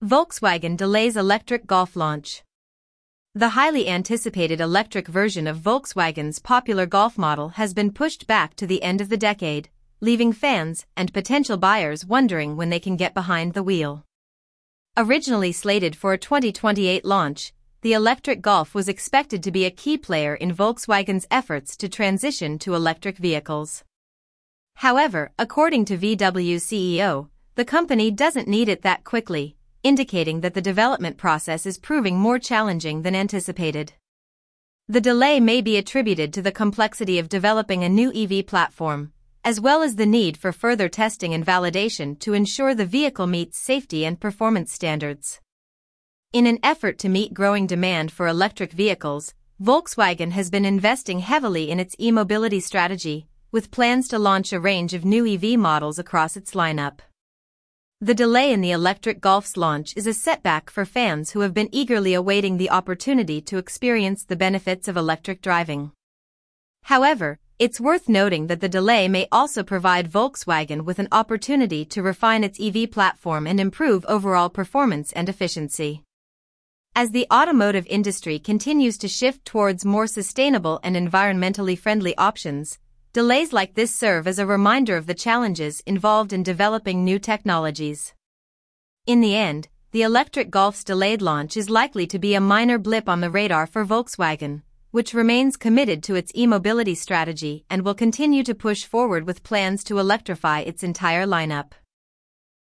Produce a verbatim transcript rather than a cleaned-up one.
Volkswagen delays electric Golf launch. The highly anticipated electric version of Volkswagen's popular Golf model has been pushed back to the end of the decade, leaving fans and potential buyers wondering when they can get behind the wheel. Originally slated for a twenty twenty-eight launch, the electric Golf was expected to be a key player in Volkswagen's efforts to transition to electric vehicles. However, according to V W's C E O, the company doesn't need it that quickly, indicating that the development process is proving more challenging than anticipated. The delay may be attributed to the complexity of developing a new E V platform, as well as the need for further testing and validation to ensure the vehicle meets safety and performance standards. In an effort to meet growing demand for electric vehicles, Volkswagen has been investing heavily in its e-mobility strategy, with plans to launch a range of new E V models across its lineup. The delay in the electric Golf's launch is a setback for fans who have been eagerly awaiting the opportunity to experience the benefits of electric driving. However, it's worth noting that the delay may also provide Volkswagen with an opportunity to refine its E V platform and improve overall performance and efficiency. As the automotive industry continues to shift towards more sustainable and environmentally friendly options, delays like this serve as a reminder of the challenges involved in developing new technologies. In the end, the electric Golf's delayed launch is likely to be a minor blip on the radar for Volkswagen, which remains committed to its e-mobility strategy and will continue to push forward with plans to electrify its entire lineup.